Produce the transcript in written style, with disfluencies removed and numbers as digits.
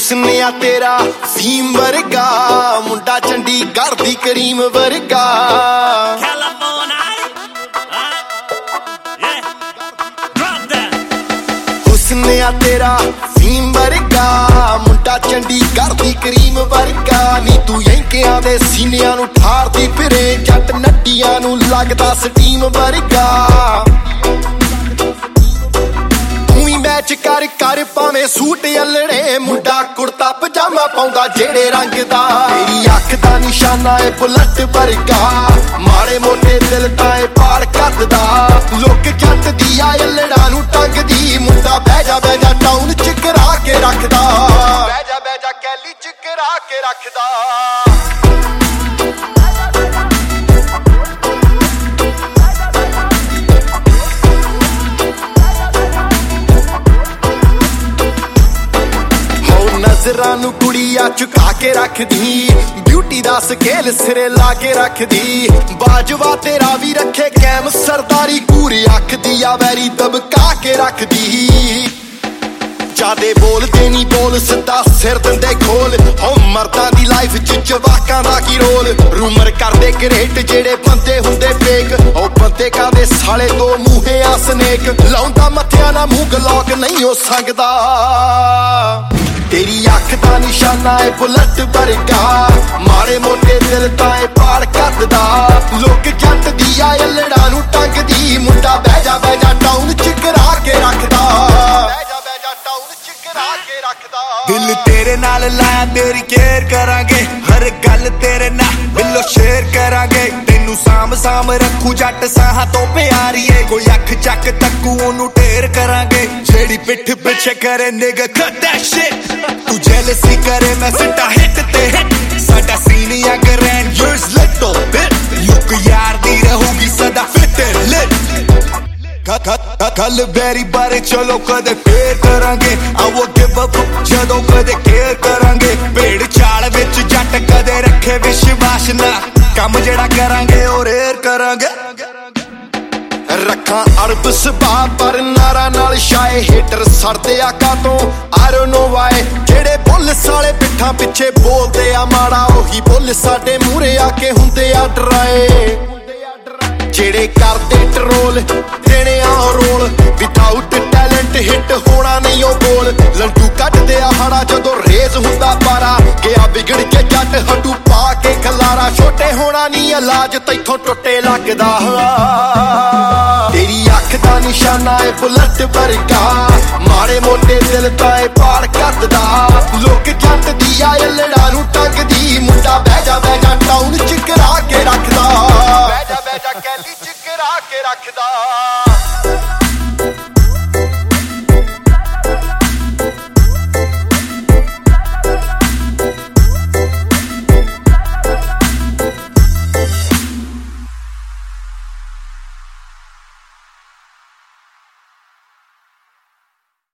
ਹੁਸਨ ਆ ਤੇਰਾ ਫੀਮ ਵਰਗਾ ਮੁੰਡਾ ਚੰਡੀਗੜ੍ਹ ਦੀ ਕਰੀਮ ਵਰਗਾ ਹੁਸਨ ਆ ਤੇਰਾ ਫੀਮ ਵਰਗਾ ਮੁੰਡਾ ਚੰਡੀਗੜ੍ਹ ਦੀ ਕਰੀਮ ਵਰਗਾ ਨੀ ਤੂੰ ਯੰਕਿਆਂ ਦੇ ਸੀਨਿਆਂ ਨੂੰ ਠਾਰਦੀ ਫਿਰੇ ਜੱਟ ਨੱਡੀਆਂ ਨੂੰ ਲੱਗਦਾ ਸਟੀਮ ਵਰਗਾ ਮੈਚ ਕਰ ਕਰ ਭਾਵੇਂ ਸੂਟ ਅਲੜੇ ਮੁੰਡਾ ਕੁੜਤਾ ਪਜਾਮਾ ਪਾਉਂਦਾ ਜਿਹੜੇ ਰੰਗ ਦਾ ਮੇਰੀ ਅੱਖ ਦਾ ਨਿਸ਼ਾਨਾ ਏ ਬੁਲਟ ਵਰਗਾ ਮਾੜੇ ਮੋਟੇ ਦਿਲ ਤਾਂ ਏ ਪਾੜ ਕੱਢਦਾ ਲੋਕ ਜੱਟ ਦੀ ਆ ਅਲੜਾ ਨੂੰ ਟੰਗਦੀ ਮੁੰਡਾ ਬਹਿ ਜਾ ਟਾਊਨ ਚ ਕਰਾ ਕੇ ਰੱਖਦਾ ਬਹਿ ਜਾ ਕੈਲੀ ਚ ਕਰਾ ਕੇ ਰੱਖਦਾ ਨਜ਼ਰਾਂ ਨੂੰ ਕੁੜੀਆਂ ਝੁਕਾ ਕੇ ਰੱਖਦੀ ਬਿਊਟੀ ਦਾ ਸਕੇਲ ਸਿਰੇ ਲਾ ਕੇ ਰੱਖਦੀ ਬਾਜਵਾ ਤੇਰਾ ਵੀ ਰੱਖੇ ਕੈਮ ਸਰਦਾਰੀ ਪੂਰੀ ਅੱਖ ਦੀ ਆ ਵੈਰੀ ਦਬਕਾ ਕੇ ਰੱਖਦੀ ਜਾਦੇ ਬੋਲਦੇ ਨਹੀਂ ਬੋਲ ਸਿੱਧਾ ਸਿਰ ਦਿੰਦੇ ਖੋਲ ਹੋ ਮਰਦਾਂ ਦੀ ਲਾਈਫ ਚ ਜਵਾਕਾਂ ਦਾ ਕੀ ਰੋਲ ਰੂਮਰ ਕਰਦੇ ਕ੍ਰੇਟ ਜਿਹੜੇ ਬੰਦੇ ਹੁੰਦੇ ਫੇਕ ਉਹ ਬੰਦੇ ਕਾਦੇ ਸਾਲੇ ਦੋ ਮੂੰਹੇ ਆ ਸਨੇਕ ਲਾਉਂਦਾ ਮੱਥਿਆਂ ਨਾਲ ਮੂੰਹ ਗਲੋਕ ਨਹੀਂ ਹੋ ਸਕਦਾ ਤੇਰੀ ਅੱਖ ਦਾ ਨਿਸ਼ਾਨਾ ਏ ਬੁਲਟ ਵਰਗਾ ਮਾੜੇ ਮੋਟੇ ਦਿਲ ਤਾਂ ਏ ਪਾੜ ਕੱਢਦਾ ਲੋਕ ਜੱਟ ਦੀ ਆ ਅਲੜਾ ਨੂੰ ਟੰਗਦੀ ਮੁੰਡਾ ਬਹਿ ਜਾ ਟਾਊਨ ਚ ਕਰਾ ਕੇ ਰੱਖਦਾ ਬਹਿ ਜਾ ਟਾਊਨ ਚ ਕਰਾ ਕੇ ਰੱਖਦਾ ਦਿਲ ਤੇਰੇ ਨਾਲ ਲਾਇਆ ਤੇਰੀ ਕੇਅਰ ਕਰਾਂਗੇ ਹਰ ਗੱਲ ਤੇਰੇ ਨਾਲ ਦਿਲੋਂ ਸ਼ੇਅਰ ਕਰਾਂਗੇ ਤੈਨੂੰ ਸਾਂਭ ਰੱਖੂ ਜੱਟ ਸਾਹਾਂ ਤੋਂ ਪਿਆਰੀਏ ਕੋਈ ਅੱਖ ਚੱਕ ਤੱਕੂ ਉਹਨੂੰ ਢੇਰ ਕਰਾਂਗੇ ਜਿਹੜੀ ਪਿੱਠ ਪਿੱਛੇ ਕਰੇ ਨਿਗ cut that shit ਤੂੰ jealousy ਕਰੇ ਮੈਂ ਸਿੱਟਾ ਹਿੱਟ ਤੇ ਹਿੱਟ ਸਾਡਾ ਸੀਨ ਆ grand yours little bit look ਯਾਰ ਦੀ ਰਹੂਗੀ ਸਦਾ ਫਿੱਟ ਲਿਟ ਕੱਲ ਬੈਰੀ ਬਾਰੇ ਚਲੋ ਕਦੇ ਫੇਰ ਕਰਾਂਗੇ I will give up ਜਦੋਂ ਕਦੇ ਕੇਅਰ ਕਰਾਂਗੇ ਭੇੜ ਚਾਲ ਵਿੱਚ ਜੱਟ ਕਦੇ ਰੱਖੇ ਵਿਸ਼ਵਾਸ ਨਾ ਕੰਮ ਜਿਹੜਾ ਕਰਾਂਗੇ ਉਹ ਰੇਅਰ ਕਰਾਂਗੇ ਰੱਖਾਂ ਅਰਬ ਸਭਾ ਪਰ ਨਾਰਾ ਨਾਲ ਸ਼ਾਏ ਹੇਟਰ ਸੜਦੇ ਆ ਕਾਤੋਂ I don't know why ਜਿਹੜੇ ਬੁੱਲ ਸਾਲੇ ਪਿੱਠਾਂ ਪਿੱਛੇ ਬੋਲਦੇ ਆ ਮਾੜਾ ਉਹੀ ਬੁੱਲ ਸਾਡੇ ਮੂਹਰੇ ਆ ਕੇ ਹੁੰਦੇ ਆ ਡਰਾਏ ਜਿਹੜੇ ਕਰਦੇ ਟਰੋਲ ਦੇਣੇ ਆ ਰੋਲ ਵਿਦਆਊਟ ਟੈਲੈਂਟ ਹਿੱਟ ਹੋਣਾ ਨਹੀਂ ਉਹ ਬੋਲ ਲੰਟੂ ਕੱਢਦੇ ਆ ਹਾੜਾ ਜਦੋਂ ਰੇਜ਼ ਹੁੰਦਾ ਪਾਰਾ ਗਿਆ ਵਿਗੜ ਕੇ ਜੱਟ ਹੱਡੂ ਪਾ ਕੇ ਖਲਾਰਾ ਛੋਟੇ ਹੋਣਾ ਨਹੀਂ ਇਲਾਜ ਤੈਥੋਂ ਟੁੱਟੇ ਲੱਗਦਾ ਤੇਰੀ ਅੱਖ ਦਾ ਨਿਸ਼ਾਨਾ ਏ ਬੁਲਟ ਵਰਗਾ ਮਾੜੇ ਮੋਟੇ ਦਿਲ ਤਾਂ ਏ ਪਾੜ ਕੱਢਦਾ ਲੋਕ ਜੱਟ ਦੀ ਆ ਅਲੜਾ ਨੂੰ ਟੰਗਦੀ ਮੁੰਡਾ ਬਹਿ ਜਾ ਟਾਊਨ ਚ ਕਰਾ ਕੇ ਰੱਖਦਾ ਬਹਿ ਜਾ ਕੈਲੀ ਚ ਕਰਾ ਕੇ ਰੱਖਦਾ